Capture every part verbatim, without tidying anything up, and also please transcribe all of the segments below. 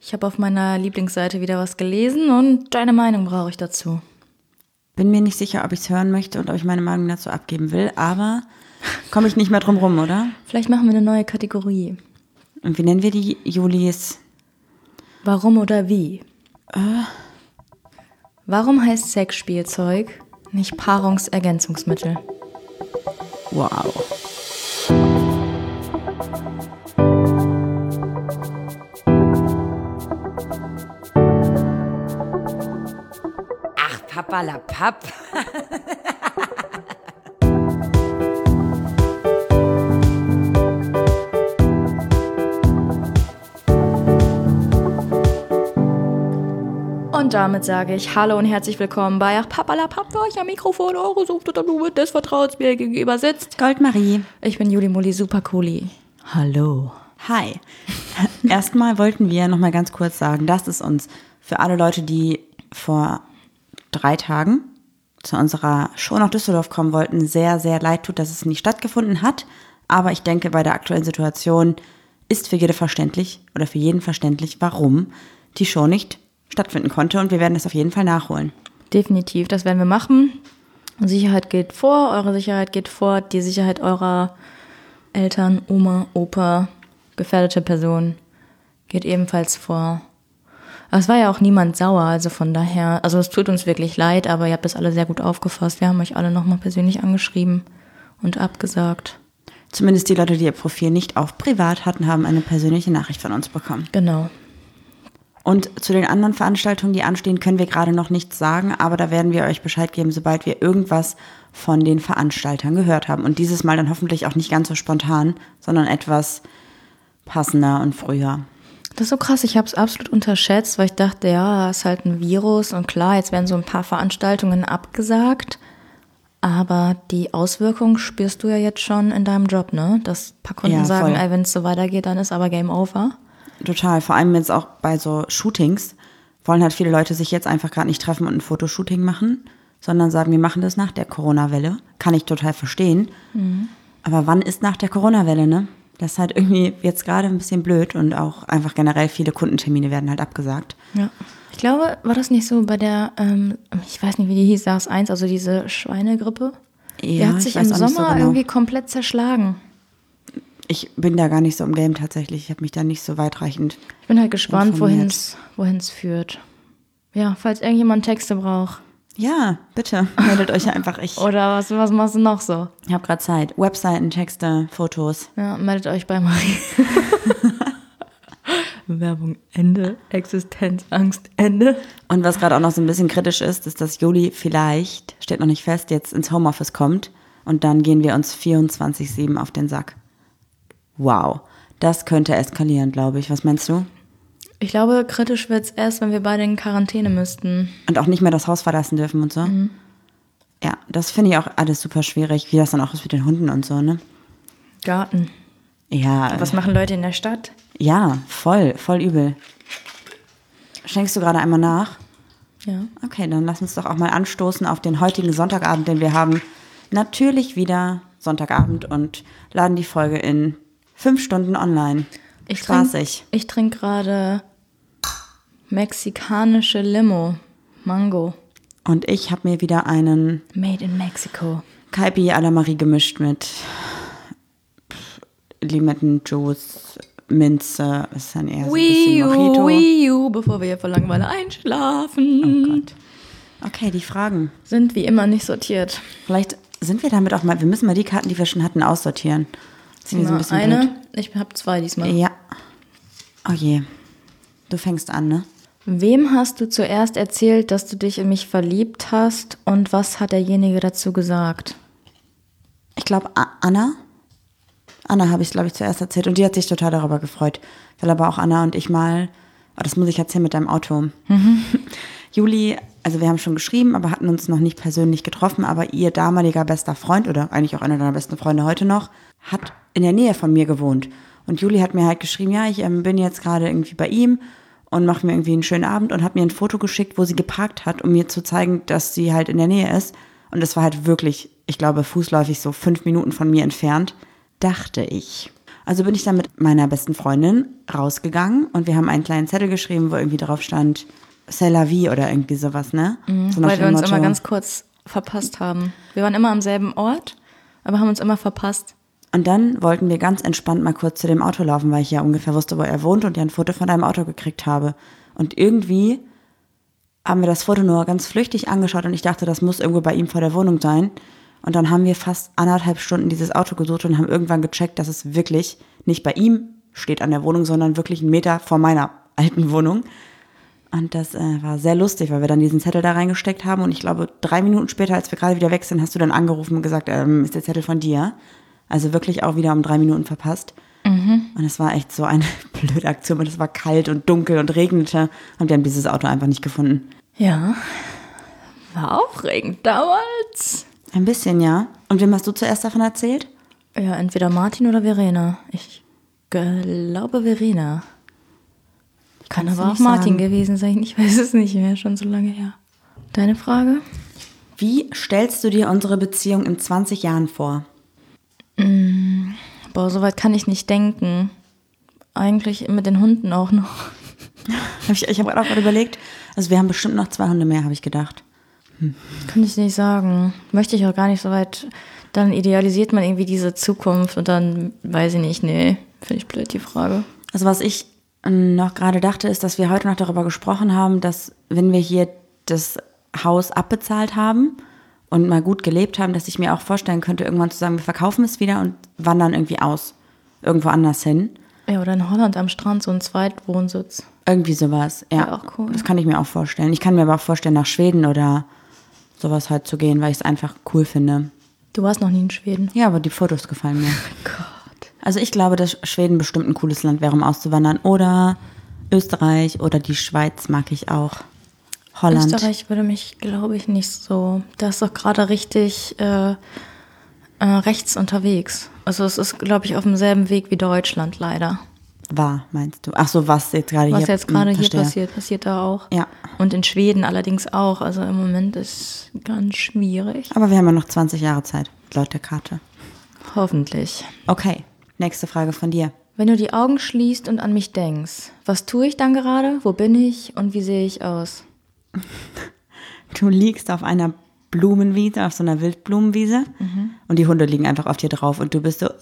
Ich habe auf meiner Lieblingsseite wieder was gelesen und deine Meinung brauche ich dazu. Bin mir nicht sicher, ob ich es hören möchte und ob ich meine Meinung dazu abgeben will, aber komme ich nicht mehr drum rum, oder? Vielleicht machen wir eine neue Kategorie. Und wie nennen wir die, Julis? Warum oder wie? Äh. Warum heißt Sexspielzeug nicht Paarungsergänzungsmittel? Wow. Ach, Papperlapapp. Und damit sage ich Hallo und herzlich willkommen bei Ach Papperlapapp, für euch am Mikrofon, eure Sucht oder Blume des Vertrauens mir gegenüber sitzt. Goldmarie. Ich bin Juli Muli Supercooli. Hallo. Hi. Erstmal wollten wir noch mal ganz kurz sagen, dass es uns für alle Leute, die vor drei Tagen zu unserer Show nach Düsseldorf kommen wollten, sehr, sehr leid tut, dass es nicht stattgefunden hat. Aber ich denke, bei der aktuellen Situation ist für jede verständlich oder für jeden verständlich, warum die Show nicht stattfinden konnte. Und wir werden das auf jeden Fall nachholen. Definitiv, das werden wir machen. Sicherheit geht vor, eure Sicherheit geht vor, die Sicherheit eurer Eltern, Oma, Opa, gefährdete Person geht ebenfalls vor. Aber es war ja auch niemand sauer, also von daher, also es tut uns wirklich leid, aber ihr habt das alle sehr gut aufgefasst. Wir haben euch alle nochmal persönlich angeschrieben und abgesagt. Zumindest die Leute, die ihr Profil nicht auf privat hatten, haben eine persönliche Nachricht von uns bekommen. Genau. Und zu den anderen Veranstaltungen, die anstehen, können wir gerade noch nichts sagen, aber da werden wir euch Bescheid geben, sobald wir irgendwas von den Veranstaltern gehört haben. Und dieses Mal dann hoffentlich auch nicht ganz so spontan, sondern etwas passender und früher. Das ist so krass, ich habe es absolut unterschätzt, weil ich dachte, ja, es ist halt ein Virus und klar, jetzt werden so ein paar Veranstaltungen abgesagt, aber die Auswirkungen spürst du ja jetzt schon in deinem Job, ne? Dass ein paar Kunden Ja, sagen, voll. ey, wenn es so weitergeht, dann ist aber Game Over. Total, vor allem jetzt auch bei so Shootings wollen halt viele Leute sich jetzt einfach gerade nicht treffen und ein Fotoshooting machen, sondern sagen, wir machen das nach der Corona-Welle. Kann ich total verstehen. Mhm. Aber wann ist nach der Corona-Welle, ne? Das ist halt irgendwie jetzt gerade ein bisschen blöd und auch einfach generell viele Kundentermine werden halt abgesagt. Ja. Ich glaube, war das nicht so bei der, ähm, ich weiß nicht, wie die hieß, SARS eins, also diese Schweinegrippe? Ja, die hat sich ich weiß im auch nicht Sommer so genau. irgendwie komplett zerschlagen. Ich bin da gar nicht so im Game tatsächlich. Ich habe mich da nicht so weitreichend Ich bin halt gespannt, wohin informiert. es wohin es führt. Ja, falls irgendjemand Texte braucht. Ja, bitte, meldet euch einfach. Ich Oder was, was machst du noch so? habe gerade Zeit. Webseiten, Texte, Fotos. Ja, meldet euch bei Marie. Werbung Ende, Existenzangst Ende. Und was gerade auch noch so ein bisschen kritisch ist, ist, dass Juli vielleicht, steht noch nicht fest, jetzt ins Homeoffice kommt und dann gehen wir uns vierundzwanzig sieben auf den Sack. Wow, das könnte eskalieren, glaube ich. Was meinst du? Ich glaube, kritisch wird es erst, wenn wir beide in Quarantäne müssten. Und auch nicht mehr das Haus verlassen dürfen und so? Mhm. Ja, das finde ich auch alles super schwierig, wie das dann auch ist mit den Hunden und so, ne? Garten. Ja, Was machen Leute in der Stadt? ja, voll, voll übel. Schenkst du gerade einmal nach? Ja. Okay, dann lass uns doch auch mal anstoßen auf den heutigen Sonntagabend, denn wir haben natürlich wieder Sonntagabend und laden die Folge in fünf Stunden online. Ich Spaßig. Trink, ich trinke gerade mexikanische Limo. Mango. Und ich habe mir wieder einen Made in Mexico. Kaipi à la Marie gemischt mit Limettenjuice, Minze. Das ist dann eher so ein bisschen Mojito. Wii U, bevor wir hier vor Langeweile einschlafen. Oh Gott. Okay, die Fragen. Sind wie immer nicht sortiert. Vielleicht sind wir damit auch mal, wir müssen mal die Karten, die wir schon hatten, aussortieren. Das ist mir so ein bisschen eine, blöd. ich habe zwei diesmal. Ja. Oh je. Du fängst an, ne? Wem hast du zuerst erzählt, dass du dich in mich verliebt hast und was hat derjenige dazu gesagt? Ich glaube, Anna. Anna habe ich, glaube ich, zuerst erzählt und die hat sich total darüber gefreut. Weil aber auch Anna und ich mal, oh, das muss ich erzählen mit deinem Auto. Mhm. Juli, also wir haben schon geschrieben, aber hatten uns noch nicht persönlich getroffen, aber ihr damaliger bester Freund oder eigentlich auch einer deiner besten Freunde heute noch, hat in der Nähe von mir gewohnt. Und Juli hat mir halt geschrieben, ja, ich ähm, bin jetzt gerade irgendwie bei ihm und mache mir irgendwie einen schönen Abend und hat mir ein Foto geschickt, wo sie geparkt hat, um mir zu zeigen, dass sie halt in der Nähe ist. Und das war halt wirklich, ich glaube, fußläufig so fünf Minuten von mir entfernt, dachte ich. Also bin ich dann mit meiner besten Freundin rausgegangen und wir haben einen kleinen Zettel geschrieben, wo irgendwie drauf stand, C'est la vie oder irgendwie sowas, ne? Mhm, so nach weil wir dem uns Motto. immer ganz kurz verpasst haben. Wir waren immer am selben Ort, aber haben uns immer verpasst. Und dann wollten wir ganz entspannt mal kurz zu dem Auto laufen, weil ich ja ungefähr wusste, wo er wohnt und ja ein Foto von deinem Auto gekriegt habe. Und irgendwie haben wir das Foto nur ganz flüchtig angeschaut und ich dachte, das muss irgendwo bei ihm vor der Wohnung sein. Und dann haben wir fast anderthalb Stunden dieses Auto gesucht und haben irgendwann gecheckt, dass es wirklich nicht bei ihm steht an der Wohnung, sondern wirklich einen Meter vor meiner alten Wohnung. Und das äh, war sehr lustig, weil wir dann diesen Zettel da reingesteckt haben. Und ich glaube, drei Minuten später, als wir gerade wieder weg sind, hast du dann angerufen und gesagt, ähm, ist der Zettel von dir? Also wirklich auch wieder um drei Minuten verpasst. Mhm. Und es war echt so eine blöde Aktion. Und es war kalt und dunkel und regnete. Und wir haben dieses Auto einfach nicht gefunden. Ja, war aufregend damals. Ein bisschen, ja. Und wem hast du zuerst davon erzählt? Ja, entweder Martin oder Verena. Ich glaube Verena. Kann Kannst du aber auch nicht Martin sagen. gewesen sein. Ich weiß es nicht mehr, schon so lange her. Deine Frage? Wie stellst du dir unsere Beziehung in zwanzig Jahren vor? Boah, so weit kann ich nicht denken. Eigentlich mit den Hunden auch noch. Hab ich ich habe gerade auch gerade überlegt, also wir haben bestimmt noch zwei Hunde mehr, habe ich gedacht. Kann ich nicht sagen. Möchte ich auch gar nicht so weit. Dann idealisiert man irgendwie diese Zukunft und dann weiß ich nicht, nee, finde ich blöd, die Frage. Also was ich noch gerade dachte, ist, dass wir heute noch darüber gesprochen haben, dass wenn wir hier das Haus abbezahlt haben und mal gut gelebt haben, dass ich mir auch vorstellen könnte, irgendwann zu sagen, wir verkaufen es wieder und wandern irgendwie aus, irgendwo anders hin. Ja, oder in Holland am Strand so ein Zweitwohnsitz. Irgendwie sowas, ja. Wäre auch cool. Das kann ich mir auch vorstellen. Ich kann mir aber auch vorstellen, nach Schweden oder sowas halt zu gehen, weil ich es einfach cool finde. Du warst noch nie in Schweden. Ja, aber die Fotos gefallen mir. Gott. Also ich glaube, dass Schweden bestimmt ein cooles Land wäre, um auszuwandern. Oder Österreich oder die Schweiz mag ich auch. Holland. Österreich würde mich, glaube ich, nicht so. Da ist doch gerade richtig äh, äh, rechts unterwegs. Also es ist, glaube ich, auf demselben Weg wie Deutschland, leider. War, meinst du? Ach so, was jetzt gerade hier Was jetzt gerade hm, hier verstehe. passiert, passiert da auch. Ja. Und in Schweden allerdings auch. Also im Moment ist ganz schwierig. Aber wir haben ja noch zwanzig Jahre Zeit, laut der Karte. Hoffentlich. Okay, nächste Frage von dir. Wenn du die Augen schließt und an mich denkst, was tue ich dann gerade? Wo bin ich und wie sehe ich aus? Du liegst auf einer Blumenwiese, auf so einer Wildblumenwiese mhm. und die Hunde liegen einfach auf dir drauf und du bist so.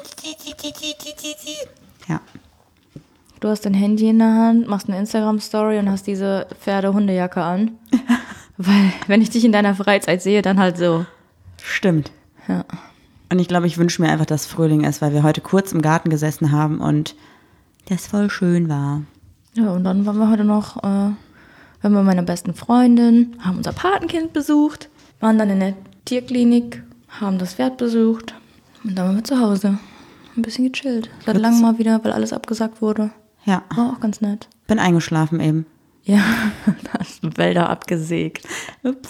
Ja. Du hast dein Handy in der Hand, machst eine Instagram-Story und hast diese Pferde-Hundejacke an. Weil, wenn ich dich in deiner Freizeit sehe, dann halt so. Stimmt. Ja. Und ich glaube, ich wünsche mir einfach, dass Frühling ist, weil wir heute kurz im Garten gesessen haben und das voll schön war. Ja, und dann waren wir heute noch, äh, waren wir bei meiner besten Freundin, haben unser Patenkind besucht, waren dann in der Tierklinik, haben das Pferd besucht und dann waren wir zu Hause. Ein bisschen gechillt. Seit Kurz. langem mal wieder, weil alles abgesagt wurde. Ja. War auch ganz nett. Bin eingeschlafen eben. Ja, da hast du Wälder abgesägt. Ups.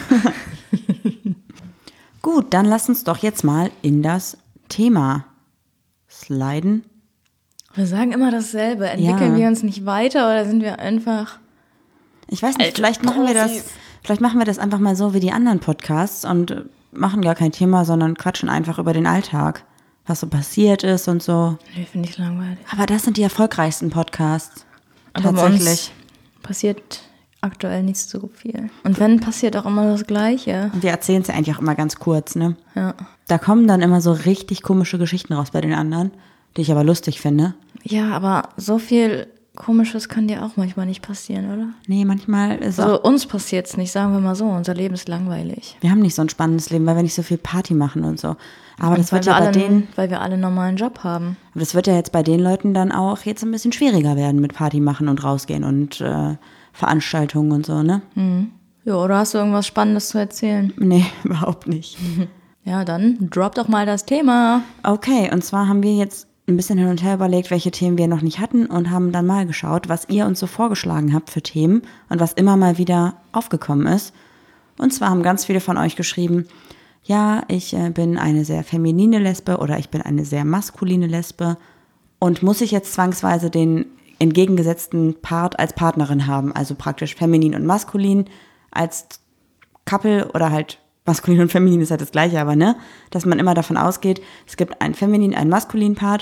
Gut, dann lass uns doch jetzt mal in das Thema sliden. Wir sagen immer dasselbe. Entwickeln Ja. wir uns nicht weiter oder sind wir einfach... Ich weiß nicht, Alte vielleicht machen wir das, Profis. vielleicht machen wir das einfach mal so wie die anderen Podcasts und machen gar kein Thema, sondern quatschen einfach über den Alltag, was so passiert ist und so. Nee, finde ich langweilig. Aber das sind die erfolgreichsten Podcasts. Aber bei Tatsächlich. uns passiert aktuell nicht so viel. Und wenn, passiert auch immer das Gleiche. Und wir erzählen es ja eigentlich auch immer ganz kurz, ne? Ja. Da kommen dann immer so richtig komische Geschichten raus bei den anderen, die ich aber lustig finde. Ja, aber so viel Komisches kann dir auch manchmal nicht passieren, oder? Nee, manchmal ist auch, Also uns passiert es nicht, sagen wir mal so. Unser Leben ist langweilig. wir haben nicht so ein spannendes Leben, weil wir nicht so viel Party machen und so. Aber das weil, wird wir ja bei alle, denen, weil wir alle einen normalen Job haben. aber das wird ja jetzt bei den Leuten dann auch jetzt ein bisschen schwieriger werden mit Party machen und rausgehen und äh, Veranstaltungen und so, ne? Ja, oder hast du irgendwas Spannendes zu erzählen? Nee, überhaupt nicht. Ja, dann drop doch mal das Thema. Okay, und zwar haben wir jetzt ein bisschen hin und her überlegt, welche Themen wir noch nicht hatten und haben dann mal geschaut, was ihr uns so vorgeschlagen habt für Themen und was immer mal wieder aufgekommen ist. Und zwar haben ganz viele von euch geschrieben, ja, ich äh, bin eine sehr feminine Lesbe oder ich bin eine sehr maskuline Lesbe und muss ich jetzt zwangsweise den entgegengesetzten Part als Partnerin haben, also praktisch feminin und maskulin als Couple oder halt maskulin und feminin ist halt das Gleiche, aber ne, dass man immer davon ausgeht, es gibt einen feminin, einen maskulinen Part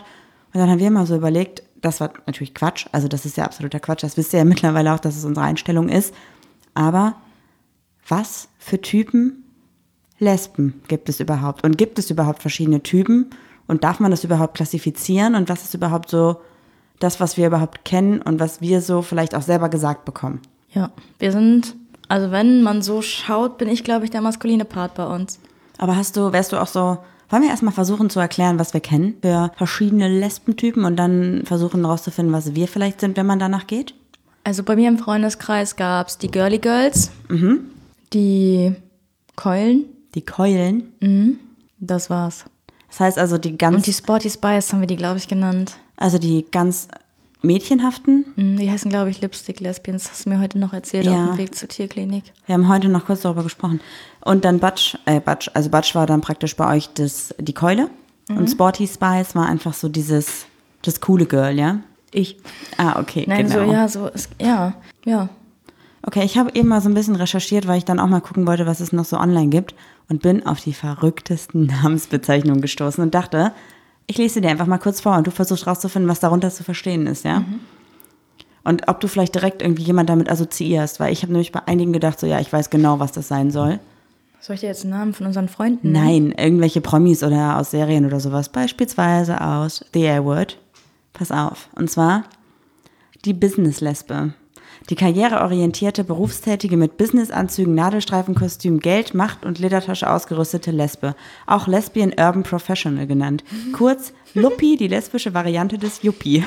Und dann haben wir mal so überlegt, das war natürlich Quatsch, also das ist ja absoluter Quatsch, das wisst ihr ja mittlerweile auch, dass es unsere Einstellung ist. Aber was für Typen Lesben gibt es überhaupt? Und gibt es überhaupt verschiedene Typen? Und darf man das überhaupt klassifizieren? Und was ist überhaupt so das, was wir überhaupt kennen und was wir so vielleicht auch selber gesagt bekommen? Ja, wir sind, also wenn man so schaut, bin ich, glaube ich, der maskuline Part bei uns. Aber hast du, wärst du auch so, wollen wir erstmal versuchen zu erklären, was wir kennen für verschiedene Lesbentypen und dann versuchen herauszufinden, was wir vielleicht sind, wenn man danach geht? Also bei mir im Freundeskreis gab es die Girly Girls, Mhm. die Keulen, Die Keulen. mhm. das war's. Das heißt also die ganz, Und die Sporty Spice haben wir die, glaube ich, genannt. also die ganz mädchenhaften. Mhm, die heißen, glaube ich, Lipstick Lesbians. Das hast du mir heute noch erzählt Ja. auf dem Weg zur Tierklinik. Wir haben heute noch kurz darüber gesprochen. Und dann Butch, äh Butch, also Butch war dann praktisch bei euch das, die Keule. Mhm. Und Sporty Spice war einfach so dieses, das coole Girl, ja? Ich. Ah, okay, Nein, genau. so, ja, so, ist, ja, ja. Okay, ich habe eben mal so ein bisschen recherchiert, weil ich dann auch mal gucken wollte, was es noch so online gibt. Und bin auf die verrücktesten Namensbezeichnungen gestoßen und dachte, ich lese dir einfach mal kurz vor und du versuchst rauszufinden, was darunter zu verstehen ist, ja? Mhm. Und ob du vielleicht direkt irgendwie jemand damit assoziierst, weil ich habe nämlich bei einigen gedacht, so ja, ich weiß genau, was das sein soll. Soll ich dir jetzt einen Namen von unseren Freunden nennen? Nein, irgendwelche Promis oder aus Serien oder sowas, beispielsweise aus The A-Word. Pass auf, und zwar die Business-Lesbe. Die karriereorientierte, berufstätige, mit Businessanzügen, Nadelstreifenkostüm, Geld, Macht und Ledertasche ausgerüstete Lesbe. Auch Lesbian Urban Professional genannt. Kurz Luppi, die lesbische Variante des Yuppie.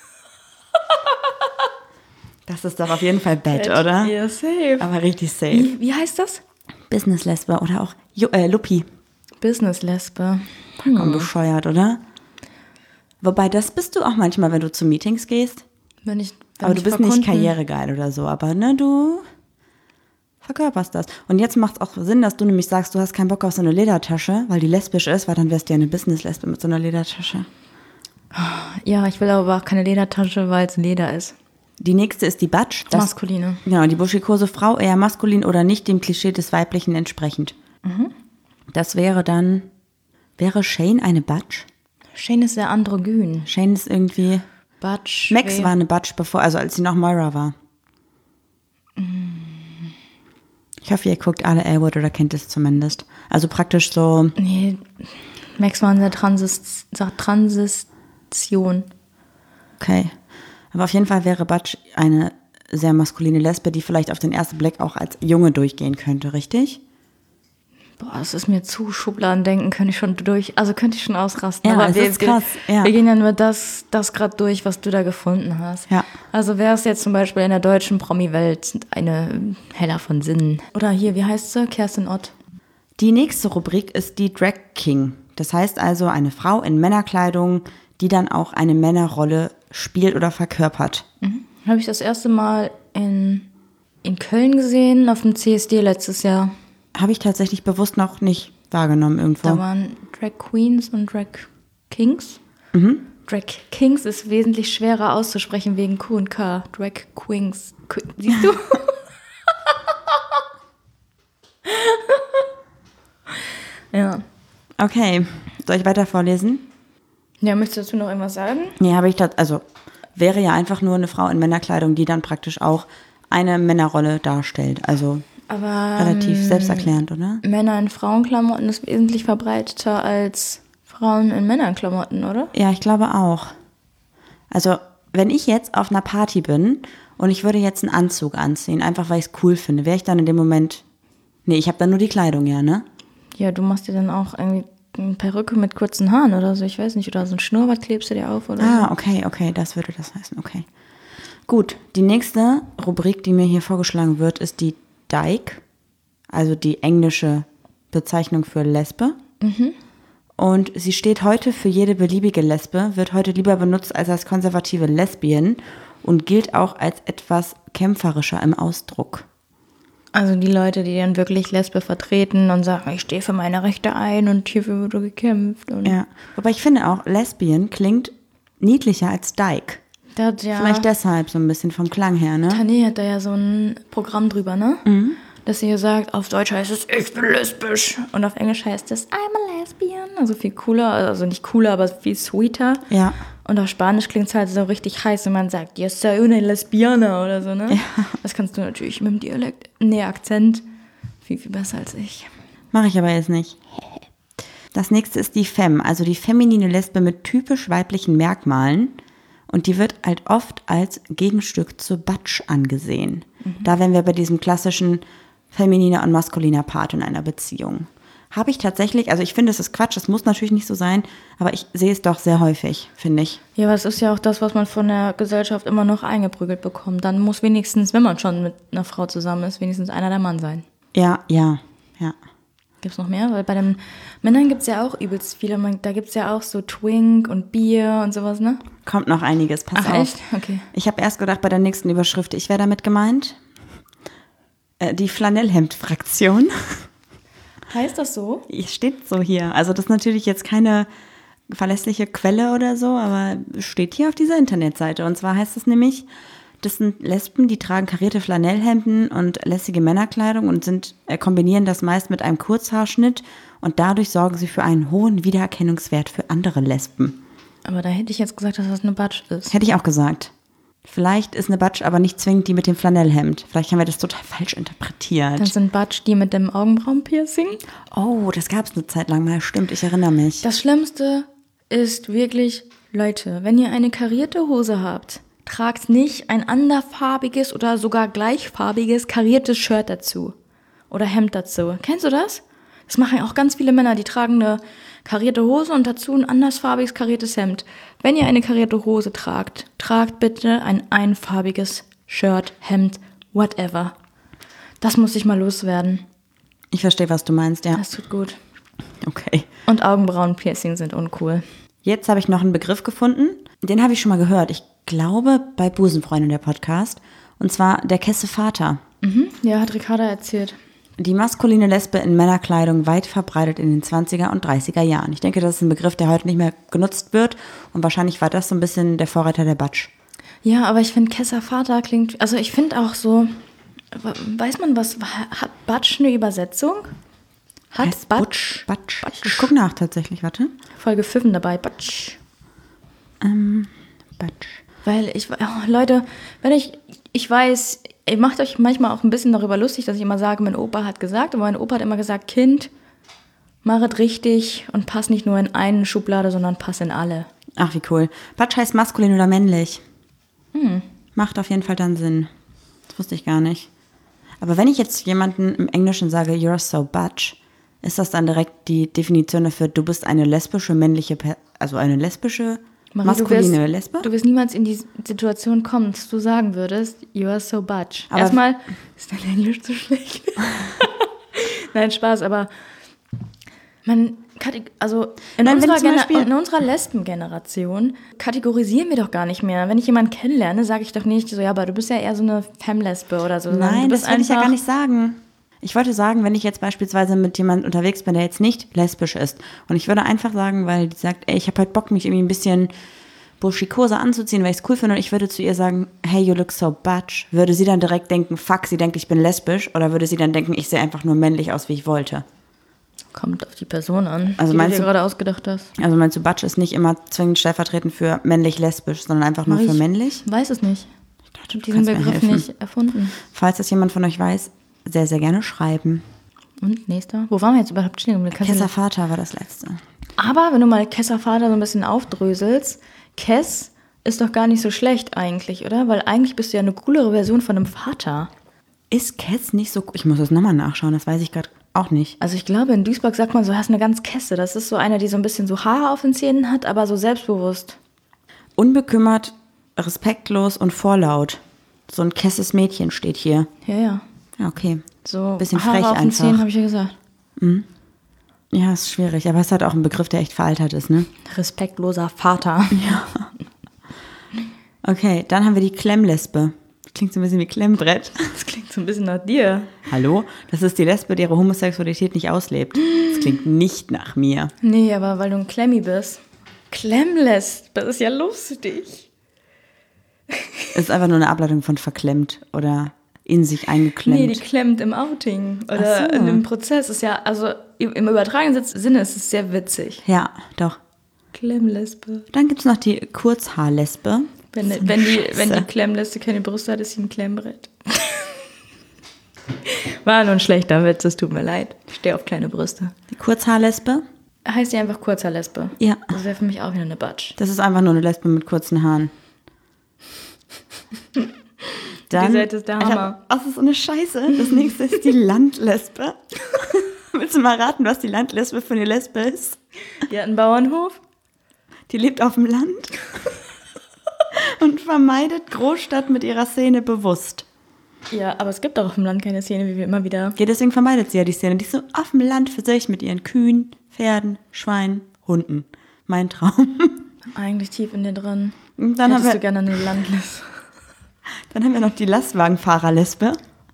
Das ist doch auf jeden Fall bad, oder? Ja, safe. Aber richtig safe. Wie, wie heißt das? Business-Lesbe oder auch Ju- äh, Luppi. Business-Lesbe. Vollkommen bescheuert, oder? Wobei, das bist du auch manchmal, wenn du zu Meetings gehst. Wenn ich, wenn Aber du ich bist vor nicht Kunden- karrieregeil oder so, aber ne, du verkörperst das. Und jetzt macht es auch Sinn, dass du nämlich sagst, du hast keinen Bock auf so eine Ledertasche, weil die lesbisch ist, weil dann wärst du ja eine Business-Lesbe mit so einer Ledertasche. Ja, ich will aber auch keine Ledertasche, weil es Leder ist. Die nächste ist die Butch. Das, Maskuline. Genau, die buschikose Frau, eher maskulin oder nicht dem Klischee des Weiblichen entsprechend. Mhm. Das wäre dann, wäre Shane eine Butch? Shane ist sehr androgyn. Shane ist irgendwie, Butch. Max wär- war eine Butch, bevor, also als sie noch Moira war. Ich hoffe, ihr guckt alle A-Word oder kennt es zumindest. Also praktisch so, Nee, Max war in der Transis Transition. okay. Aber auf jeden Fall wäre Butch eine sehr maskuline Lesbe, die vielleicht auf den ersten Blick auch als Junge durchgehen könnte, richtig? Boah, das ist mir zu Schubladendenken, könnte ich schon durch, also könnte ich schon ausrasten. Ja, aber es wir, ist krass, wir, ja. wir gehen ja nur das, das gerade durch, was du da gefunden hast. Ja. Also wäre es jetzt zum Beispiel in der deutschen Promi-Welt eine Heller von Sinnen. Oder hier, wie heißt sie? Kerstin Ott. Die nächste Rubrik ist die Drag King. Das heißt also eine Frau in Männerkleidung, die dann auch eine Männerrolle spielt oder verkörpert. Mhm. Habe ich das erste Mal in, in Köln gesehen, auf dem C S D letztes Jahr. Habe ich tatsächlich bewusst noch nicht wahrgenommen irgendwo. Da waren Drag Queens und Drag Kings. Mhm. Drag Kings ist wesentlich schwerer auszusprechen wegen Q und K. Drag Queens. Qu- Siehst du? Ja. Okay, soll ich weiter vorlesen? Ja, möchtest du dazu noch irgendwas sagen? Nee, habe ich das, also wäre ja einfach nur eine Frau in Männerkleidung, die dann praktisch auch eine Männerrolle darstellt. Also Aber relativ ähm, selbsterklärend, oder? Männer in Frauenklamotten ist wesentlich verbreiteter als Frauen in Männerklamotten, oder? Ja, ich glaube auch. Also, wenn ich jetzt auf einer Party bin und ich würde jetzt einen Anzug anziehen, einfach weil ich es cool finde, wäre ich dann in dem Moment. Nee, ich habe dann nur die Kleidung, ja, ne? Ja, du machst dir dann auch irgendwie eine Perücke mit kurzen Haaren oder so, ich weiß nicht, oder so ein Schnurrbart klebst du dir auf oder Ah, okay, okay, das würde das heißen, okay. Gut, die nächste Rubrik, die mir hier vorgeschlagen wird, ist die Dyke, also die englische Bezeichnung für Lesbe. Mhm. Und sie steht heute für jede beliebige Lesbe, wird heute lieber benutzt als als konservative Lesbien und gilt auch als etwas kämpferischer im Ausdruck. Also die Leute, die dann wirklich Lesbe vertreten und sagen, ich stehe für meine Rechte ein und hierfür wurde gekämpft. Und Ja, wobei ich finde auch, Lesbian klingt niedlicher als Dyke. da hat ja, Vielleicht deshalb so ein bisschen vom Klang her, ne? Tani hat da ja so ein Programm drüber, ne? Mhm. Dass sie sagt, auf Deutsch heißt es, ich bin lesbisch. Und auf Englisch heißt es, I'm a lesbian. Also viel cooler, also nicht cooler, aber viel sweeter. Ja. Und auf Spanisch klingt es halt so richtig heiß, wenn man sagt, yo soy una lesbiana oder so, ne? Ja. Das kannst du natürlich mit dem Dialekt, nee, Akzent, viel, viel besser als ich. Mache ich aber jetzt nicht. Das nächste ist die Femme, also die feminine Lesbe mit typisch weiblichen Merkmalen. Und die wird halt oft als Gegenstück zur Butch angesehen. Mhm. Da wären wir bei diesem klassischen femininer und maskuliner Part in einer Beziehung. Habe ich tatsächlich, also ich finde, es ist Quatsch, das muss natürlich nicht so sein, aber ich sehe es doch sehr häufig, finde ich. Ja, aber es ist ja auch das, was man von der Gesellschaft immer noch eingeprügelt bekommt. Dann muss wenigstens, wenn man schon mit einer Frau zusammen ist, wenigstens einer der Mann sein. Ja, ja, ja. Gibt es noch mehr? Weil bei den Männern gibt es ja auch übelst viele. Man, da gibt es ja auch so Twink und Bier und sowas, ne? Kommt noch einiges, pass Ach, auf. echt? Okay. Ich habe erst gedacht, bei der nächsten Überschrift, ich wäre damit gemeint. Äh, die Flanellhemd-Fraktion. Heißt das so? Steht so hier. Also das ist natürlich jetzt keine verlässliche Quelle oder so, aber steht hier auf dieser Internetseite. Und zwar heißt es nämlich, das sind Lesben, die tragen karierte Flanellhemden und lässige Männerkleidung und sind äh, kombinieren das meist mit einem Kurzhaarschnitt und dadurch sorgen sie für einen hohen Wiedererkennungswert für andere Lesben. Aber da hätte ich jetzt gesagt, dass das eine Butch ist. Hätte ich auch gesagt. Vielleicht ist eine Butch aber nicht zwingend die mit dem Flanellhemd. Vielleicht haben wir das total falsch interpretiert. Dann sind Butch die mit dem Augenbrauenpiercing. Oh, das gab es eine Zeit lang mal. Stimmt, ich erinnere mich. Das Schlimmste ist wirklich, Leute, wenn ihr eine karierte Hose habt, tragt nicht ein anderfarbiges oder sogar gleichfarbiges kariertes Shirt dazu. Oder Hemd dazu. Kennst du das? Das machen auch ganz viele Männer, die tragen eine karierte Hose und dazu ein andersfarbiges kariertes Hemd. Wenn ihr eine karierte Hose tragt, tragt bitte ein einfarbiges Shirt, Hemd, whatever. Das muss ich mal loswerden. Ich verstehe, was du meinst, ja. Das tut gut. Okay. Und Augenbrauenpiercing sind uncool. Jetzt habe ich noch einen Begriff gefunden. Den habe ich schon mal gehört. Ich glaube, bei Busenfreundin der Podcast. Und zwar der Kessevater. Mhm. Ja, hat Ricarda erzählt. Die maskuline Lesbe in Männerkleidung weit verbreitet in den zwanziger und dreißiger Jahren. Ich denke, das ist ein Begriff, der heute nicht mehr genutzt wird. Und wahrscheinlich war das so ein bisschen der Vorreiter der Butch. Ja, aber ich finde, Kessevater klingt... Also ich finde auch so... Weiß man was? Hat Butch eine Übersetzung? Hat Heißt Butch? Butch. Butch. Ich gucke nach tatsächlich, warte. Folge fünf dabei, Butch. Ähm, Butch. Weil ich... Oh, Leute, wenn ich... Ich weiß... Ihr macht euch manchmal auch ein bisschen darüber lustig, dass ich immer sage, mein Opa hat gesagt, aber mein Opa hat immer gesagt, Kind, mach es richtig und pass nicht nur in eine Schublade, sondern pass in alle. Ach, wie cool. Butch heißt maskulin oder männlich. Hm. Macht auf jeden Fall dann Sinn. Das wusste ich gar nicht. Aber wenn ich jetzt jemanden im Englischen sage, you're so Butch, ist das dann direkt die Definition dafür, du bist eine lesbische, männliche, also eine lesbische, Marie, maskuline du wirst, Lesbe? Du wirst niemals in die Situation kommen, dass du sagen würdest, you are so Butch. Aber erstmal, ist dein Englisch zu schlecht? Nein, Spaß, aber man, also in, Nein, unserer, zum Beispiel, in unserer Lesben-Generation kategorisieren wir doch gar nicht mehr. Wenn ich jemanden kennenlerne, sage ich doch nicht so, ja, aber du bist ja eher so eine Femme-Lesbe oder so. Nein, du bist das will ich ja einfach- gar nicht sagen. Ich wollte sagen, wenn ich jetzt beispielsweise mit jemandem unterwegs bin, der jetzt nicht lesbisch ist, und ich würde einfach sagen, weil die sagt, ey, ich habe halt Bock, mich irgendwie ein bisschen burschikose anzuziehen, weil ich es cool finde, und ich würde zu ihr sagen, hey, you look so butch, würde sie dann direkt denken, fuck, sie denkt, ich bin lesbisch, oder würde sie dann denken, ich sehe einfach nur männlich aus, wie ich wollte? Kommt auf die Person an, Also die du meinst dir du- gerade ausgedacht hast. Also meinst du, butch ist nicht immer zwingend stellvertretend für männlich-lesbisch, sondern einfach nur Mach für ich- männlich? Weiß es nicht. Ich Ich habe diesen Begriff nicht erfunden. Falls das jemand von euch weiß, sehr, sehr gerne schreiben. Und nächster? Wo waren wir jetzt überhaupt stehen? geblieben? Kannst du- Kesservater war das letzte. Aber wenn du mal Kesservater so ein bisschen aufdröselst, Kess ist doch gar nicht so schlecht eigentlich, oder? Weil eigentlich bist du ja eine coolere Version von einem Vater. Ist Kess nicht so... Ich muss das nochmal nachschauen, das weiß ich gerade auch nicht. Also ich glaube, in Duisburg sagt man so, hast eine ganz Kesse. Das ist so eine, die so ein bisschen so Haare auf den Zähnen hat, aber so selbstbewusst. Unbekümmert, respektlos und vorlaut. So ein kesses Mädchen steht hier. Ja, ja. Ja, okay. So Bisschen Haare frech auf den einfach. Zähnen, habe ich ja gesagt. Ja, ist schwierig, aber es ist halt auch ein Begriff, der echt veraltet ist, ne? Respektloser Vater. Okay, dann haben wir die Klemmlesbe. Klingt so ein bisschen wie Klemmbrett. Das klingt so ein bisschen nach dir. Hallo? Das ist die Lesbe, die ihre Homosexualität nicht auslebt. Das klingt nicht nach mir. Nee, aber weil du ein Klemmi bist. Klemmlesbe, das ist ja lustig. Es ist einfach nur eine Ableitung von verklemmt oder in sich eingeklemmt. Nee, die klemmt im Outing oder Ach so. in dem Prozess. Ist ja, also im übertragenen Sinne ist es sehr witzig. Ja, doch. Klemmlesbe. Dann gibt es noch die Kurzhaarlesbe. Wenn, So wenn, die, Scheiße. wenn die Klemmlesbe keine Brüste hat, ist sie ein Klemmbrett. War nur ein schlechter Witz, es tut mir leid. Ich stehe auf kleine Brüste. Die Kurzhaarlesbe? Heißt die einfach Kurzhaarlesbe? Ja. Das wäre für mich auch wieder eine Batsch. Das ist einfach nur eine Lesbe mit kurzen Haaren. Dann, Die Seite ist der Hammer. Alter, was ist so eine Scheiße? Das nächste ist die Landlesbe. Willst du mal raten, was die Landlesbe für eine Lesbe ist? Die hat einen Bauernhof. Die lebt auf dem Land und vermeidet Großstadt mit ihrer Szene bewusst. Ja, aber es gibt auch auf dem Land keine Szene, wie wir immer wieder. Ja, deswegen vermeidet sie ja die Szene. Die ist so auf dem Land für sich mit ihren Kühen, Pferden, Schweinen, Hunden. Mein Traum. Eigentlich tief in dir drin. Und dann haben, Hättest du wir, gerne eine Landlesbe. dann haben wir noch die Lastwagenfahrerlesbe.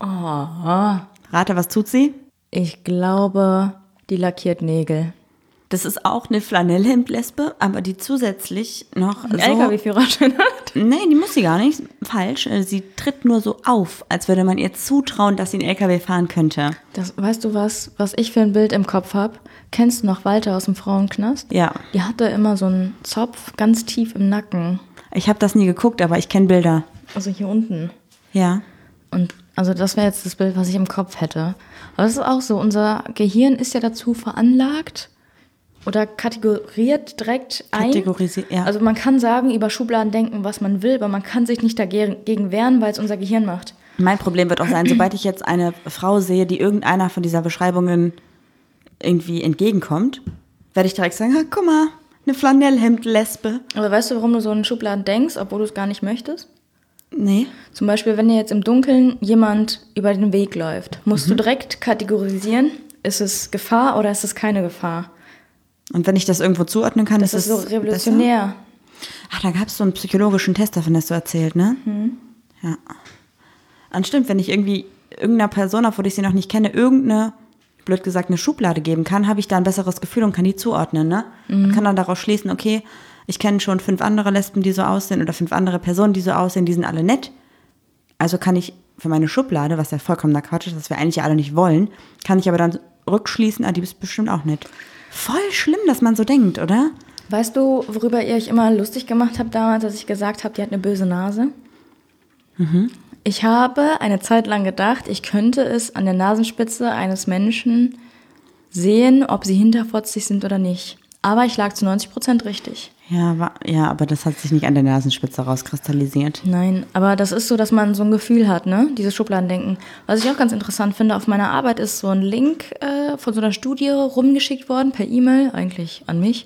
Oh, Rate, was tut sie? ich glaube, die lackiert Nägel. Das ist auch eine Flanellhemdlesbe, aber die zusätzlich noch Ein so... L K W-Führerschein hat. Nee, die muss sie gar nicht. Falsch. Sie tritt nur so auf, als würde man ihr zutrauen, dass sie einen L K W fahren könnte. Das, weißt du was, was ich für ein Bild im Kopf habe? Kennst du noch Walter aus dem Frauenknast? Ja. Die hatte immer so einen Zopf ganz tief im Nacken. Ich habe das nie geguckt, aber ich kenne Bilder. Also hier unten. Ja. Und also das wäre jetzt das Bild, was ich im Kopf hätte. Aber das ist auch so, unser Gehirn ist ja dazu veranlagt oder kategoriert direkt ein. Kategorisiert, ja. Also man kann sagen, über Schubladen denken, was man will, aber man kann sich nicht dagegen wehren, weil es unser Gehirn macht. Mein Problem wird auch sein, sobald ich jetzt eine Frau sehe, die irgendeiner von dieser Beschreibungen irgendwie entgegenkommt, werde ich direkt sagen, ah, guck mal, eine Flanellhemd-Lesbe. Aber weißt du, warum du so in Schubladen denkst, obwohl du es gar nicht möchtest? Nee. Zum Beispiel, wenn dir jetzt im Dunkeln jemand über den Weg läuft, musst du direkt kategorisieren, ist es Gefahr oder ist es keine Gefahr? Und wenn ich das irgendwo zuordnen kann, Das ist ist so es revolutionär. besser? Ach, da gab es so einen psychologischen Test, davon hast du erzählt, ne? Mhm. Ja. Und stimmt, wenn ich irgendwie irgendeiner Person, obwohl ich sie noch nicht kenne, irgendeine, blöd gesagt, eine Schublade geben kann, habe ich da ein besseres Gefühl und kann die zuordnen, ne? Mhm. Und kann dann daraus schließen, okay, ich kenne schon fünf andere Lesben, die so aussehen oder fünf andere Personen, die so aussehen, die sind alle nett. Also kann ich für meine Schublade, was ja vollkommener Quatsch ist, was wir eigentlich alle nicht wollen, kann ich aber dann rückschließen, ah, die ist bestimmt auch nett. Voll schlimm, dass man so denkt, oder? Weißt du, worüber ihr euch immer lustig gemacht habt damals, als ich gesagt habe, die hat eine böse Nase? Mhm. Ich habe eine Zeit lang gedacht, ich könnte es an der Nasenspitze eines Menschen sehen, ob sie hinterfotzig sind oder nicht. Aber ich lag zu neunzig Prozent richtig. Ja, wa- ja, aber das hat sich nicht an der Nasenspitze rauskristallisiert. Nein, aber das ist so, dass man so ein Gefühl hat, ne? Dieses Schubladendenken. Was ich auch ganz interessant finde, auf meiner Arbeit ist so ein Link äh, von so einer Studie rumgeschickt worden, per E-Mail, eigentlich an mich.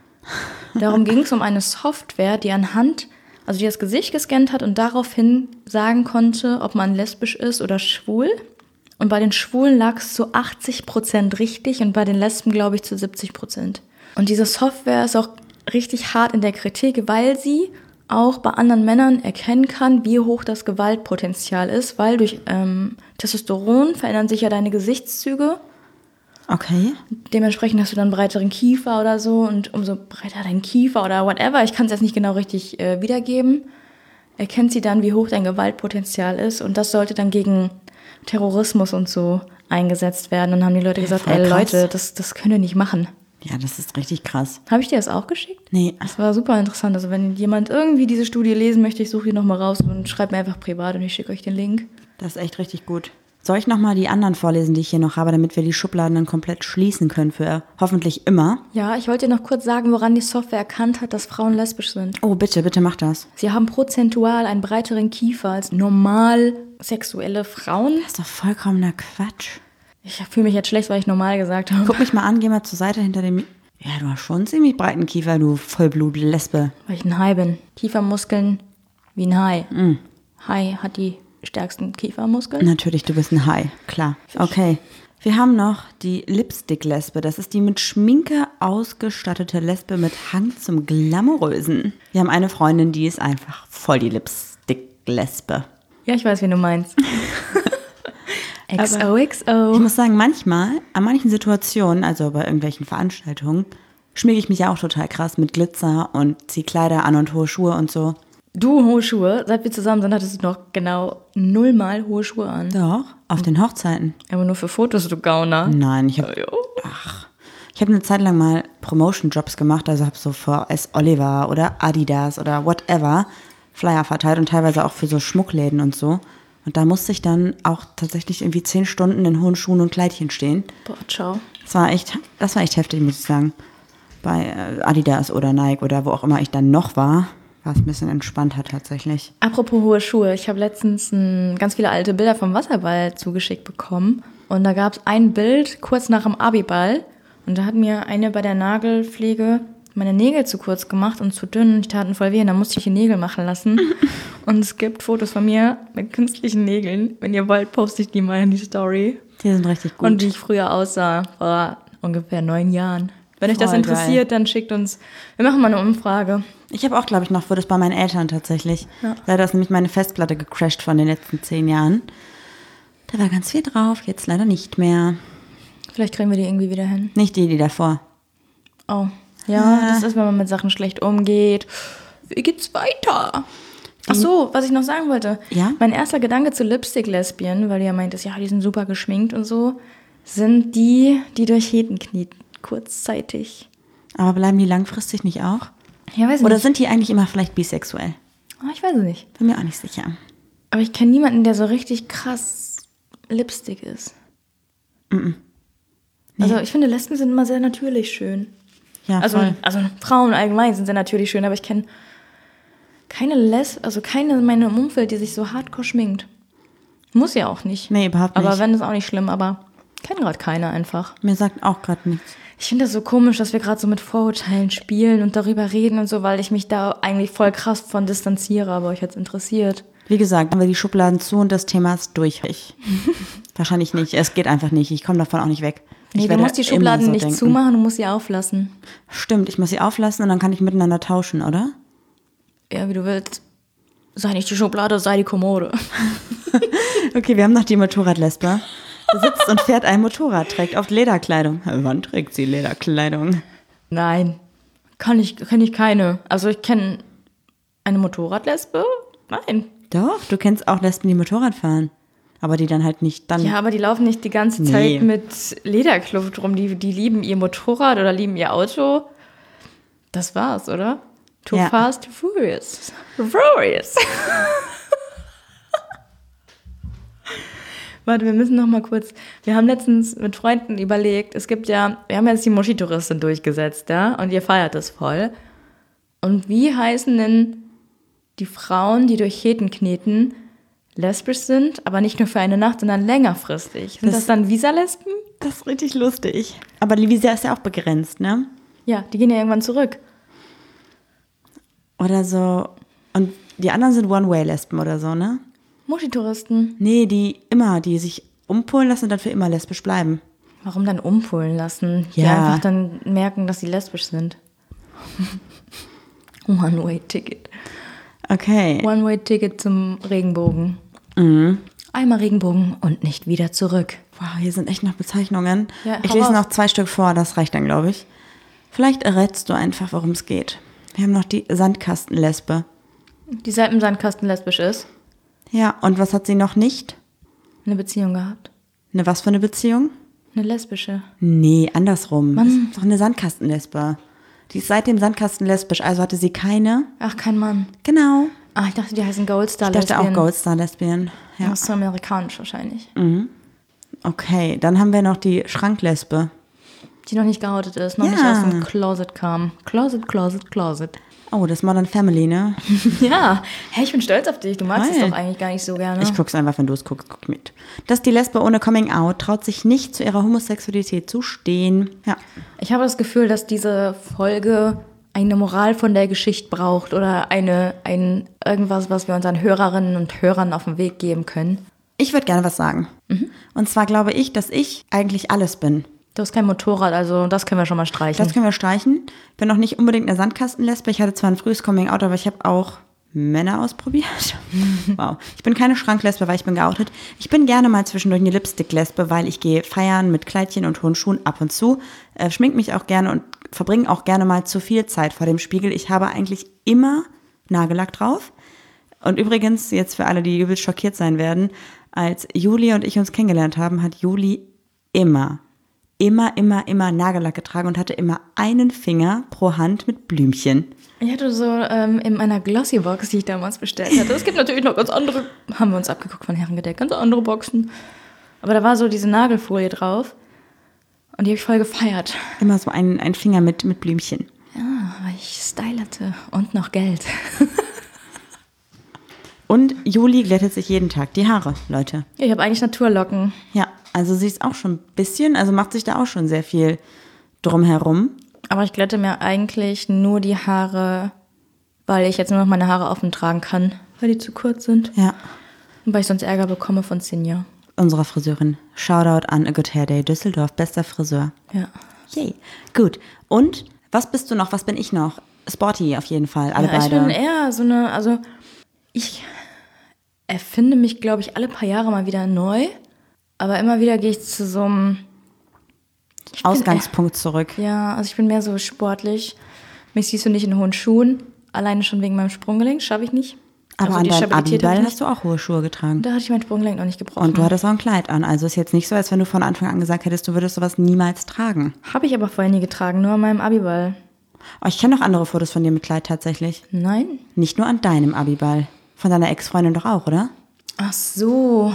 Darum ging es um eine Software, die anhand, also die das Gesicht gescannt hat und daraufhin sagen konnte, ob man lesbisch ist oder schwul. Und bei den Schwulen lag es zu achtzig Prozent richtig und bei den Lesben, glaube ich, zu siebzig Prozent. Und diese Software ist auch richtig hart in der Kritik, weil sie auch bei anderen Männern erkennen kann, wie hoch das Gewaltpotenzial ist, weil durch ähm, Testosteron verändern sich ja deine Gesichtszüge. Okay. Dementsprechend hast du dann einen breiteren Kiefer oder so und umso breiter dein Kiefer oder whatever, ich kann es jetzt nicht genau richtig äh, wiedergeben, erkennt sie dann, wie hoch dein Gewaltpotenzial ist und das sollte dann gegen Terrorismus und so eingesetzt werden. Und dann haben die Leute gesagt, voll ey krass. Leute, das, das könnt ihr nicht machen. Ja, das ist richtig krass. Habe ich dir das auch geschickt? Nee. Das war super interessant. Also wenn jemand irgendwie diese Studie lesen möchte, ich suche die nochmal raus und schreibe mir einfach privat und ich schicke euch den Link. Das ist echt richtig gut. Soll ich nochmal die anderen vorlesen, die ich hier noch habe, damit wir die Schubladen dann komplett schließen können für hoffentlich immer? Ja, ich wollte dir noch kurz sagen, woran die Software erkannt hat, dass Frauen lesbisch sind. Oh, bitte, bitte mach das. Sie haben prozentual einen breiteren Kiefer als normal sexuelle Frauen. Das ist doch vollkommener Quatsch. Ich fühle mich jetzt schlecht, weil ich normal gesagt habe. Guck mich mal an, geh mal zur Seite hinter dem... Ja, du hast schon einen ziemlich breiten Kiefer, du Vollblut-Lesbe. Weil ich ein Hai bin. Kiefermuskeln wie ein Hai. Mm. Hai hat die stärksten Kiefermuskeln. Natürlich, du bist ein Hai, klar. Okay. Wir haben noch die Lipstick-Lesbe. Das ist die mit Schminke ausgestattete Lesbe mit Hang zum Glamourösen. Wir haben eine Freundin, die ist einfach voll die Lipstick-Lesbe. Ja, ich weiß, wen du meinst. X O X O. Ich muss sagen, manchmal, an manchen Situationen, also bei irgendwelchen Veranstaltungen, schminke ich mich ja auch total krass mit Glitzer und ziehe Kleider an und hohe Schuhe und so. Du, hohe Schuhe. Seit wir zusammen sind, hattest du noch genau nullmal hohe Schuhe an. Doch, auf den Hochzeiten. Aber nur für Fotos, du Gauner. Nein, ich habe Jo. ach, Ich habe eine Zeit lang mal Promotion-Jobs gemacht, also habe so für S. Oliver oder Adidas oder whatever Flyer verteilt und teilweise auch für so Schmuckläden und so. Und da musste ich dann auch tatsächlich irgendwie zehn Stunden in hohen Schuhen und Kleidchen stehen. Boah, ciao. Das war echt, das war echt heftig, muss ich sagen. Bei Adidas oder Nike oder wo auch immer ich dann noch war, war es ein bisschen entspannter tatsächlich. Apropos hohe Schuhe, ich habe letztens ein, ganz viele alte Bilder vom Wasserball zugeschickt bekommen. Und da gab es ein Bild kurz nach dem Abiball. Und da hat mir eine bei der Nagelpflege meine Nägel zu kurz gemacht und zu dünn. Die taten voll weh und dann musste ich die Nägel machen lassen. Und es gibt Fotos von mir mit künstlichen Nägeln. Wenn ihr wollt, poste ich die mal in die Story. Die sind richtig gut. Und wie ich früher aussah, vor ungefähr neun Jahren. Wenn euch das Voll interessiert, geil. dann schickt uns, wir machen mal eine Umfrage. Ich habe auch, glaube ich, noch Fotos bei meinen Eltern tatsächlich. Ja. Leider ist nämlich meine Festplatte gecrashed von den letzten zehn Jahren. Da war ganz viel drauf, jetzt leider nicht mehr. Vielleicht kriegen wir die irgendwie wieder hin. Nicht die, die davor. Oh, ja, das ist, wenn man mit Sachen schlecht umgeht. Wie geht's weiter? Ach so, was ich noch sagen wollte. Ja? Mein erster Gedanke zu Lipstick-Lesbien, weil du ja meintest, ja, die sind super geschminkt und so, sind die, die durch Heten knieten, kurzzeitig. Aber bleiben die langfristig nicht auch? Ja, weiß ich Oder nicht. sind die eigentlich immer vielleicht bisexuell? Ah, ich weiß es nicht. Bin mir auch nicht sicher. Aber ich kenne niemanden, der so richtig krass Lipstick ist. Nee. Also ich finde, Lesben sind immer sehr natürlich schön. Ja, Also, voll. also Frauen allgemein sind sehr natürlich schön, aber ich kenne keine Les, also keine in meinem Umfeld, die sich so hardcore schminkt. Muss ja auch nicht. Nee, überhaupt nicht. Aber wenn, ist auch nicht schlimm, aber kenne gerade keine einfach. Mir sagt auch gerade nichts. Ich finde das so komisch, dass wir gerade so mit Vorurteilen spielen und darüber reden und so, weil ich mich da eigentlich voll krass von distanziere, aber euch jetzt interessiert. Wie gesagt, haben wir die Schubladen zu und das Thema ist durch. Ich. Wahrscheinlich nicht. Es geht einfach nicht. Ich komme davon auch nicht weg. Ich Nee, du werde musst die immer Schubladen so nicht denken. zumachen, du musst sie auflassen. Stimmt, ich muss sie auflassen und dann kann ich miteinander tauschen, oder? Ja, wie du willst. Sei nicht die Schublade, sei die Kommode. Okay, wir haben noch die Motorradlesbe. Die sitzt und fährt ein Motorrad, trägt oft Lederkleidung. Wann trägt sie Lederkleidung? Nein, kann ich, kenn ich keine. Also ich kenne eine Motorradlesbe? Nein. Doch, du kennst auch Lesben, die Motorrad fahren. Aber die dann halt nicht dann... Ja, aber die laufen nicht die ganze Nee. Zeit mit Lederkluft rum. Die, die lieben ihr Motorrad oder lieben ihr Auto. Das war's, oder? Too Ja. fast, too furious. Furious. Warte, wir müssen noch mal kurz. Wir haben letztens mit Freunden überlegt, es gibt ja, wir haben jetzt die Muschi-Touristin durchgesetzt, ja, und ihr feiert das voll. Und wie heißen denn die Frauen, die durch Heten kneten, lesbisch sind, aber nicht nur für eine Nacht, sondern längerfristig? Sind das, Das- dann Visa-Lesben? Das ist richtig lustig. Aber die Visa ist ja auch begrenzt, ne? Ja, die gehen ja irgendwann zurück. Oder so. Und die anderen sind One-Way-Lesben oder so, ne? Muschi-Touristen. Nee, die immer, die sich umpolen lassen und dann für immer lesbisch bleiben. Warum dann umpolen lassen? Die Ja. einfach dann merken, dass sie lesbisch sind. One-Way-Ticket. Okay. One-Way-Ticket zum Regenbogen. Mhm. Einmal Regenbogen und nicht wieder zurück. Wow, hier sind echt noch Bezeichnungen. Ja, ich hau lese raus. noch zwei Stück vor, das reicht dann, glaube ich. Vielleicht errätst du einfach, worum es geht. Wir haben noch die Sandkastenlesbe. Die seit dem Sandkasten lesbisch ist. Ja, und was hat sie noch nicht? Eine Beziehung gehabt. Eine was für eine Beziehung? Eine lesbische. Nee, andersrum. Mann. Das ist doch eine Sandkastenlesbe. Die ist seit dem Sandkasten lesbisch, also hatte sie keine. Ach, kein Mann. Genau. Ah, ich dachte, die heißen Goldstar Ich dachte Lesbien. auch Goldstar-Lesbien. Ja. Das ist so amerikanisch wahrscheinlich. Okay, dann haben wir noch die Schranklesbe. Die noch nicht geoutet ist, noch Ja. nicht aus dem Closet kam. Closet, Closet, Closet. Oh, das Modern Family, ne? Ja, hey, ich bin stolz auf dich. Du magst es Geil. doch eigentlich gar nicht so gerne. Ich guck's einfach, wenn du es guckst, guck mit. Das ist die Lesbe ohne Coming Out, traut sich nicht zu ihrer Homosexualität zu stehen. Ja. Ich habe das Gefühl, dass diese Folge eine Moral von der Geschichte braucht oder eine, ein, irgendwas, was wir unseren Hörerinnen und Hörern auf den Weg geben können. Ich würde gerne was sagen. Und zwar glaube ich, dass ich eigentlich alles bin. Du hast kein Motorrad, also das können wir schon mal streichen. Das können wir streichen. Ich bin noch nicht unbedingt eine Sandkastenlesbe. Ich hatte zwar ein frühes Coming Out, aber ich habe auch Männer ausprobiert. Wow. Ich bin keine Schranklesbe, weil ich bin geoutet. Ich bin gerne mal zwischendurch eine Lipstick-Lesbe, weil ich gehe feiern mit Kleidchen und hohen Schuhen ab und zu. Äh, schmink mich auch gerne und verbringe auch gerne mal zu viel Zeit vor dem Spiegel. Ich habe eigentlich immer Nagellack drauf. Und übrigens, jetzt für alle, die übelst schockiert sein werden, als Juli und ich uns kennengelernt haben, hat Juli immer, immer, immer, immer Nagellack getragen und hatte immer einen Finger pro Hand mit Blümchen. Ich hatte so ähm, in meiner Glossy-Box, die ich damals bestellt hatte, es gibt natürlich noch ganz andere, haben wir uns abgeguckt von Herrengedeck, ganz andere Boxen. Aber da war so diese Nagelfolie drauf und die habe ich voll gefeiert. Immer so ein, ein Finger mit, mit Blümchen. Ja, weil ich Style hatte und noch Geld. Und Juli glättet sich jeden Tag die Haare, Leute. Ich habe eigentlich Naturlocken. Ja, also sie ist auch schon ein bisschen, also macht sich da auch schon sehr viel drumherum. Aber ich glätte mir eigentlich nur die Haare, weil ich jetzt nur noch meine Haare offen tragen kann, weil die zu kurz sind. Ja. Und weil ich sonst Ärger bekomme von Sinja. Unserer Friseurin. Shoutout an A Good Hair Day Düsseldorf, bester Friseur. Ja. Yay. Gut. Und was bist du noch, was bin ich noch? Sporty auf jeden Fall, alle ja, beide. Ich bin eher so eine, also ich erfinde mich, glaube ich, alle paar Jahre mal wieder neu. Aber immer wieder gehe ich zu so einem Ausgangspunkt zurück. Ja, also ich bin mehr so sportlich. Mich siehst du nicht in hohen Schuhen. Alleine schon wegen meinem Sprunggelenk, schaffe ich nicht. Aber also an die deinem Stabilität Abiball habe ich hast du auch hohe Schuhe getragen. Da hatte ich mein Sprunggelenk noch nicht gebrochen. Und du hattest auch ein Kleid an. Also ist jetzt nicht so, als wenn du von Anfang an gesagt hättest, du würdest sowas niemals tragen. Habe ich aber vorher nie getragen, nur an meinem Abiball. Oh, ich kenne noch andere Fotos von dir mit Kleid tatsächlich. Nein? Nicht nur an deinem Abiball. Von deiner Ex-Freundin doch auch, oder? Ach so.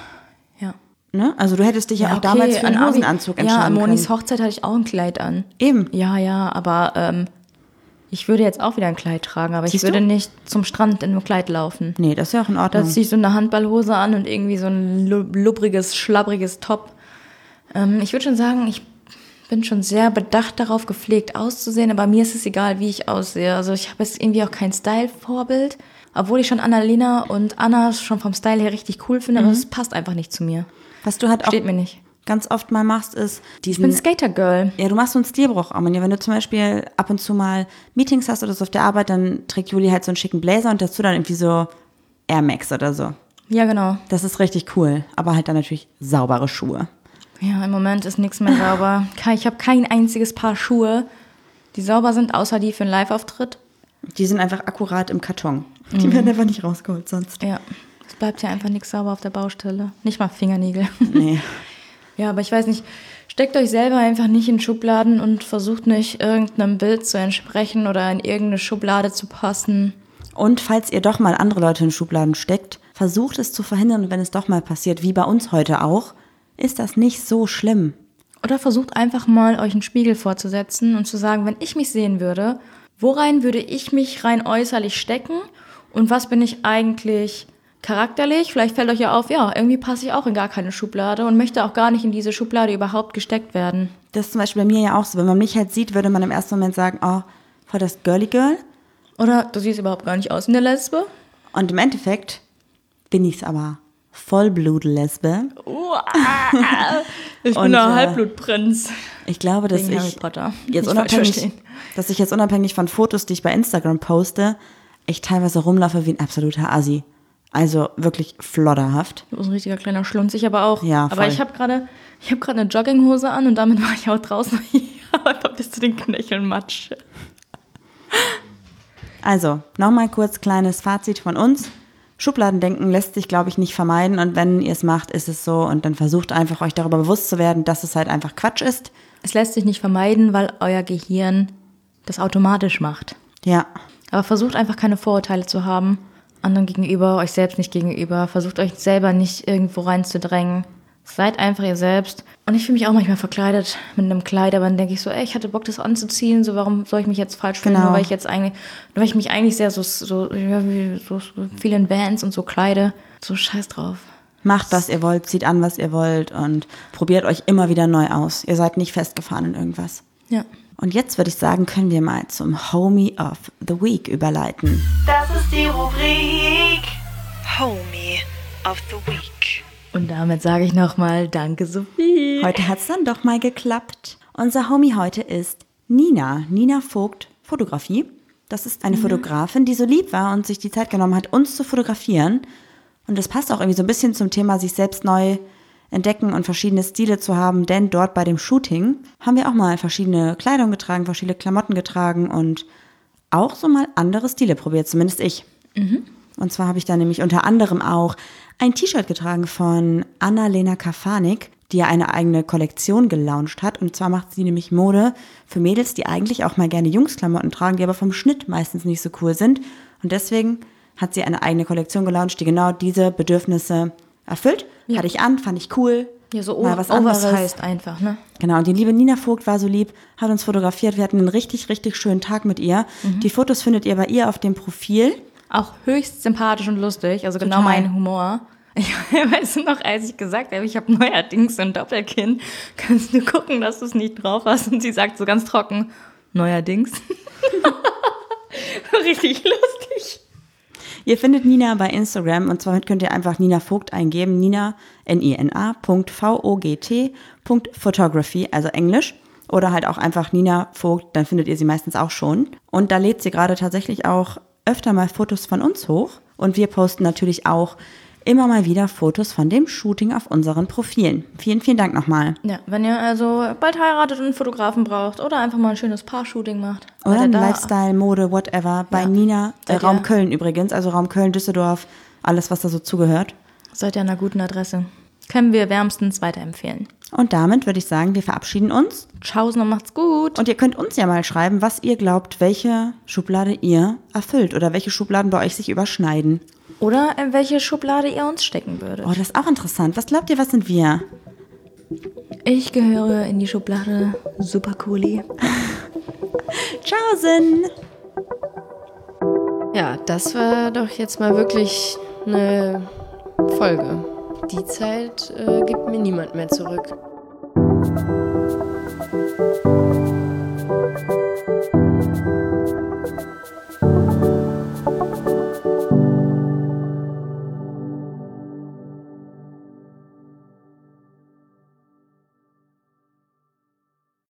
Ja. Ne? Also du hättest dich ja, Ja, auch okay, damals für einen an Abi- Hosenanzug Ja, entscheiden an Monis können. Hochzeit hatte ich auch ein Kleid an. Eben. Ja, ja, aber ähm, ich würde jetzt auch wieder ein Kleid tragen, aber Siehst ich würde du? nicht zum Strand in einem Kleid laufen. Nee, das ist ja auch in Da Ordnung. ziehe ich so eine Handballhose an und irgendwie so ein lu- lubbriges, schlabbriges Top. Ähm, ich würde schon sagen, ich bin schon sehr bedacht darauf, gepflegt auszusehen, aber mir ist es egal, wie ich aussehe. Also ich habe jetzt irgendwie auch kein Style-Vorbild, obwohl ich schon Annalena und Anna schon vom Style her richtig cool finde, aber es passt einfach nicht zu mir. Was du halt auch Steht mir nicht. ganz oft mal machst, ist Ich bin diesen... Skater-Girl. Ja, du machst so einen Stilbruch, Armin. Wenn du zum Beispiel ab und zu mal Meetings hast oder so auf der Arbeit, dann trägt Juli halt so einen schicken Blazer und dazu dann irgendwie so Air Max oder so. Ja, genau. Das ist richtig cool. Aber halt dann natürlich saubere Schuhe. Ja, im Moment ist nichts mehr sauber. Ich habe kein einziges Paar Schuhe, die sauber sind, außer die für einen Live-Auftritt. Die sind einfach akkurat im Karton. Die werden einfach nicht rausgeholt sonst. Ja, es bleibt ja einfach nichts sauber auf der Baustelle. Nicht mal Fingernägel. Nee. Ja, aber ich weiß nicht, steckt euch selber einfach nicht in Schubladen und versucht nicht, irgendeinem Bild zu entsprechen oder in irgendeine Schublade zu passen. Und falls ihr doch mal andere Leute in Schubladen steckt, versucht es zu verhindern, wenn es doch mal passiert, wie bei uns heute auch, ist das nicht so schlimm. Oder versucht einfach mal, euch einen Spiegel vorzusetzen und zu sagen, wenn ich mich sehen würde, worein würde ich mich rein äußerlich stecken und was bin ich eigentlich charakterlich? Vielleicht fällt euch ja auf, ja, irgendwie passe ich auch in gar keine Schublade und möchte auch gar nicht in diese Schublade überhaupt gesteckt werden. Das ist zum Beispiel bei mir ja auch so. Wenn man mich halt sieht, würde man im ersten Moment sagen, oh, voll das Girly Girl. Oder du siehst überhaupt gar nicht aus wie eine Lesbe. Und im Endeffekt bin ich es aber. Vollblut-Lesbe. Ich bin Und, ein äh, Halbblutprinz. Ich glaube, dass Wegen Harry ich, Potter. jetzt Nicht falsch unabhängig, verstehen. dass ich jetzt unabhängig von Fotos, die ich bei Instagram poste, ich teilweise rumlaufe wie ein absoluter Assi. Also wirklich flodderhaft. Du bist ein richtiger kleiner Schlunz, ich aber auch. Ja, voll. aber ich habe gerade ich habe gerade eine Jogginghose an und damit war ich auch draußen. Einfach bis zu den Knöcheln Matsch. Also, nochmal kurz kleines Fazit von uns. Schubladendenken lässt sich, glaube ich, nicht vermeiden. Und wenn ihr es macht, ist es so. Und dann versucht einfach, euch darüber bewusst zu werden, dass es halt einfach Quatsch ist. Es lässt sich nicht vermeiden, weil euer Gehirn das automatisch macht. Ja, Aber versucht einfach keine Vorurteile zu haben. Anderen gegenüber, euch selbst nicht gegenüber. Versucht euch selber nicht irgendwo reinzudrängen. Seid einfach ihr selbst. Und ich fühle mich auch manchmal verkleidet mit einem Kleid, aber dann denke ich so, ey, ich hatte Bock, das anzuziehen, so warum soll ich mich jetzt falsch fühlen, Genau. nur weil ich jetzt eigentlich, nur weil ich mich eigentlich sehr so, so, ja, wie, so, so viel in Vans und so kleide. So scheiß drauf. macht, was ihr wollt, zieht an, was ihr wollt und probiert euch immer wieder neu aus. Ihr seid nicht festgefahren in irgendwas. Ja. Und jetzt würde ich sagen, können wir mal zum Homie of the Week überleiten. Das ist die Rubrik Homie of the Week. Und damit sage ich nochmal, danke Sophie. Heute hat es dann doch mal geklappt. Unser Homie heute ist Nina. Nina Vogt, Fotografie. Das ist eine Fotografin, die so lieb war und sich die Zeit genommen hat, uns zu fotografieren. Und das passt auch irgendwie so ein bisschen zum Thema, sich selbst neu entdecken und verschiedene Stile zu haben. Denn dort bei dem Shooting haben wir auch mal verschiedene Kleidung getragen, verschiedene Klamotten getragen und auch so mal andere Stile probiert, zumindest ich. Mhm. Und zwar habe ich da nämlich unter anderem auch ein T-Shirt getragen von Annalena Kafanik. die ja eine eigene Kollektion gelauncht hat. Und zwar macht sie nämlich Mode für Mädels, die eigentlich auch mal gerne Jungsklamotten tragen, die aber vom Schnitt meistens nicht so cool sind. Und deswegen hat sie eine eigene Kollektion gelauncht, die genau diese Bedürfnisse erfüllt. Ja. Hatte ich an, fand ich cool. Ja, so mal was anderes. Oversized einfach, ne? Genau, und die liebe Nina Vogt war so lieb, hat uns fotografiert. Wir hatten einen richtig, richtig schönen Tag mit ihr. Mhm. Die Fotos findet ihr bei ihr auf dem Profil. Auch höchst sympathisch und lustig, also genau Total. mein Humor. Ich weiß noch, als ich gesagt habe, ich habe neuerdings ein Doppelkinn, kannst du gucken, dass du es nicht drauf hast? Und sie sagt so ganz trocken, neuerdings. Richtig lustig. Ihr findet Nina bei Instagram und zwar könnt ihr einfach Nina Vogt eingeben, Nina, N I N A, Punkt V O G T, Punkt Photography, also Englisch. Oder halt auch einfach Nina Vogt, dann findet ihr sie meistens auch schon. Und da lädt sie gerade tatsächlich auch öfter mal Fotos von uns hoch. Und wir posten natürlich auch immer mal wieder Fotos von dem Shooting auf unseren Profilen. Vielen, vielen Dank nochmal. Ja, wenn ihr also bald heiratet und einen Fotografen braucht oder einfach mal ein schönes Paar-Shooting macht. Oder ein da, Lifestyle, Mode, whatever. Bei Ja. Nina, äh, Seid Raum ihr- Köln übrigens, also Raum Köln, Düsseldorf, alles, was da so zugehört. Seid ihr an einer guten Adresse. Können wir wärmstens weiterempfehlen. Und damit würde ich sagen, wir verabschieden uns. Tschaußen und macht's gut. Und ihr könnt uns ja mal schreiben, was ihr glaubt, welche Schublade ihr erfüllt oder welche Schubladen bei euch sich überschneiden. Oder in welche Schublade ihr uns stecken würdet. Oh, das ist auch interessant. Was glaubt ihr, was sind wir? Ich gehöre in die Schublade Super Cooli. Tschaußen! Ja, das war doch jetzt mal wirklich eine Folge. Die Zeit äh, gibt mir niemand mehr zurück.